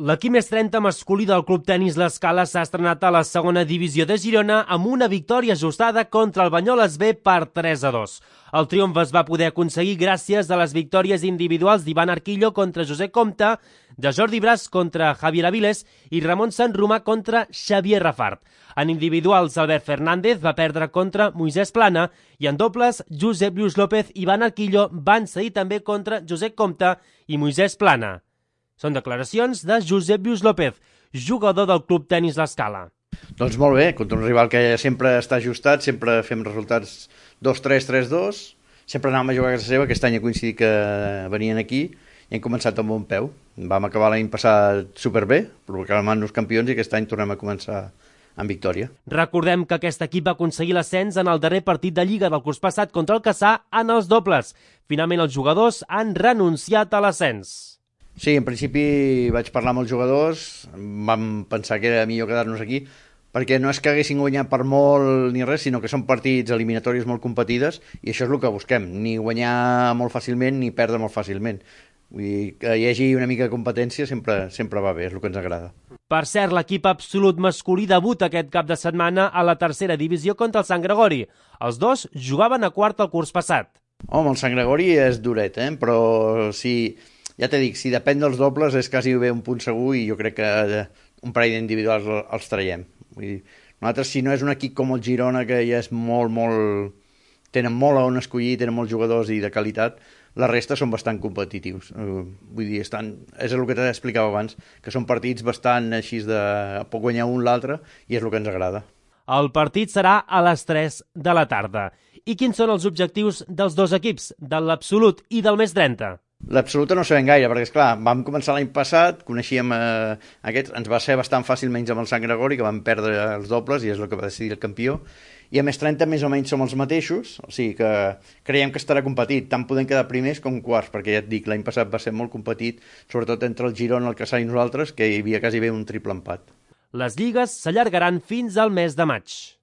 L'equip més 30 masculí del Club Tenis L'Escala s'ha estrenat a la segona divisió de Girona amb una victòria ajustada contra el Banyoles B per 3-2. El triomf es va poder aconseguir gràcies a les victòries individuals d'Ivan Arquillo contra Josep Comte, de Jordi Bras contra Javier Avilés i Ramon Sanromà contra Xavier Rafart. En individuals, Albert Fernández va perdre contra Moisès Plana i en dobles, Josep Lluís López i Ivan Arquillo van cedir també contra Josep Comte i Moisès Plana. Són declaracions de Josep Lluís López, jugador del Club Tenis L'Escala. Doncs molt bé, contra un rival que sempre està ajustat, sempre fem resultats 2-3, 3-2, sempre anàvem a jugar a casa seva, aquest any ha coincidit que venien aquí i hem començat amb bon peu. Vam acabar l'any passat superbé, proclamant-nos campions i aquest any tornem a començar amb victòria. Recordem que aquest equip va aconseguir l'ascens en el darrer partit de Lliga del curs passat contra el Cassà en els dobles. Finalment els jugadors han renunciat a l'ascens. Sí, en principi vaig parlar amb els jugadors, vam pensar que era millor quedar-nos aquí, perquè no és que haguessin guanyat per molt ni res, sinó que són partits eliminatoris molt competides i això és el que busquem, ni guanyar molt fàcilment ni perdre molt fàcilment. Vull dir, que hi hagi una mica de competència sempre va bé, és el que ens agrada. Per cert, l'equip absolut masculí debuta aquest cap de setmana a la tercera divisió contra el Sant Gregori. Els dos jugaven a quart el curs passat. Home, el Sant Gregori és duret, però si... Ja t'he dit, si depèn dels dobles és quasi bé un punt segur i jo crec que un parell d'individuals els traiem. Vull dir, nosaltres, si no és un equip com el Girona, que ja és molt... tenen molt a on escollir, tenen molts jugadors i de qualitat, la resta són bastant competitius. Vull dir, és el que t'explicava abans, que són partits bastant així de... pot guanyar un l'altre i és el que ens agrada. El partit serà a les 3 de la tarda. I quins són els objectius dels dos equips, de l'absolut i del més 30? L'absoluta no sabem gaire, perquè, esclar, vam començar l'any passat, coneixíem aquests, ens va ser bastant fàcil menys amb el Sant Gregori, que vam perdre els dobles i és el que va decidir el campió, i a més 30 més o menys som els mateixos, o sigui que creiem que estarà competit, tant podem quedar primers com quarts, perquè ja et dic, l'any passat va ser molt competit, sobretot entre el Girona, el Cassà i nosaltres, que hi havia quasi bé un triple empat. Les lligues s'allargaran fins al mes de maig.